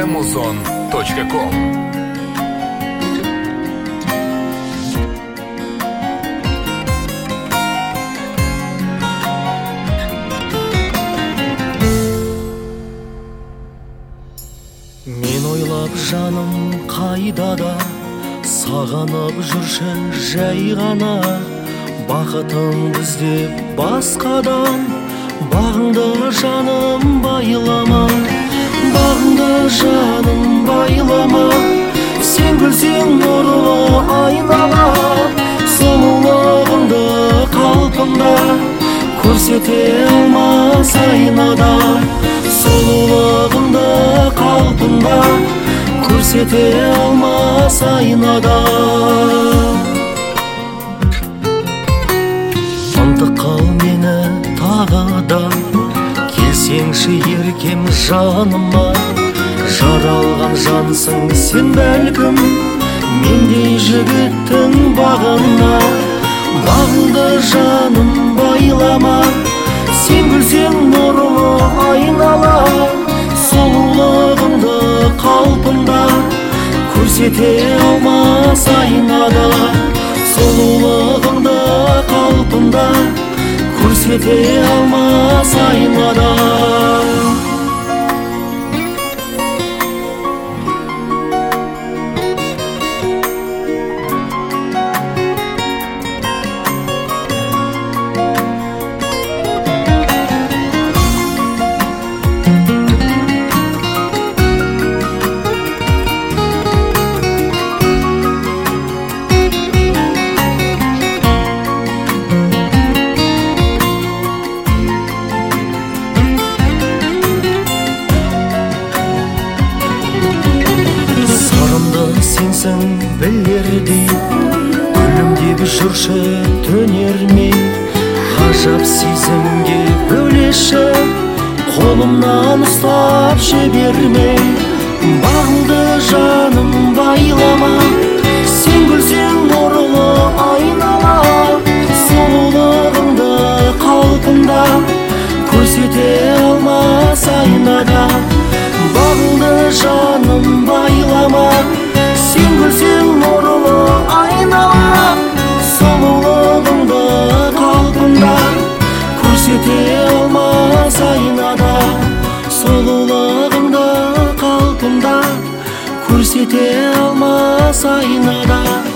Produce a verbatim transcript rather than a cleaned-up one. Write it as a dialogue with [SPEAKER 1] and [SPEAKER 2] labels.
[SPEAKER 1] музон точка ком.
[SPEAKER 2] Мен ойлап жаным қайда да, сағанып жүрші жай ғана. Бақытыңды іздеп басқадан, бағыңды жаным байлама. Бағыңды жаным байлама. Сен күлсең нұрлы айнала, сұлулығыңды қалпында көрсете алмас айнада. Сұлулығыңды қалпында көрсете алмас айнада. Ынтық қал мені тағы да, келсеңші еркем жаныма. Жаралған жансың сен бәлкім, мендей жігіттің бағына. Бағыңды жаным байлама, сен күлсең нұрлы айнала. Сұлулығыңды қалпында көрсете алмас айнада. Сұлулығыңды қалпында көрсете алмас айнада. Сенсің білердей, күлімдеп жүрші төнермей. Ғажап сезімге бөлеші, қолымнан ұстап жібермей. Бағыңды жаным байлама, сен күлсең нұрлы айнала. Сұлулығыңды қалпында көрсете алмас айнада. Бағыңды жаным байлама, сен күлсең нұрлы айнала. Сұлулығыңды қалпында көрсете алмас айнада. Сұлулығыңды қалпында көрсете алмас айнада.